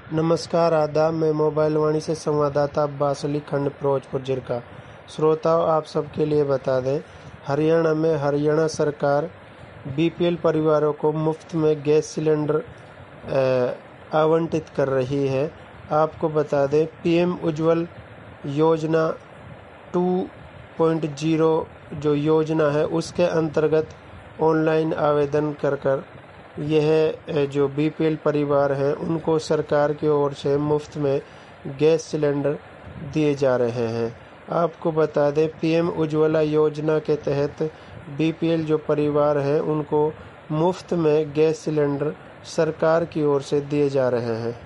नमस्कार, आदाब। मैं मोबाइल वाणी से संवाददाता अब्बास अली, खंड फिरोजपुर जिरका। श्रोताओं, आप सबके लिए बता दें, हरियाणा में हरियाणा सरकार बीपीएल परिवारों को मुफ्त में गैस सिलेंडर आवंटित कर रही है। आपको बता दें, पीएम उज्ज्वल योजना 2.0 जो योजना है उसके अंतर्गत ऑनलाइन आवेदन कर यह जो बीपीएल परिवार हैं उनको सरकार की ओर से मुफ्त में गैस सिलेंडर दिए जा रहे हैं। आपको बता दें, पीएम उज्ज्वला योजना के तहत बीपीएल जो परिवार हैं उनको मुफ्त में गैस सिलेंडर सरकार की ओर से दिए जा रहे हैं।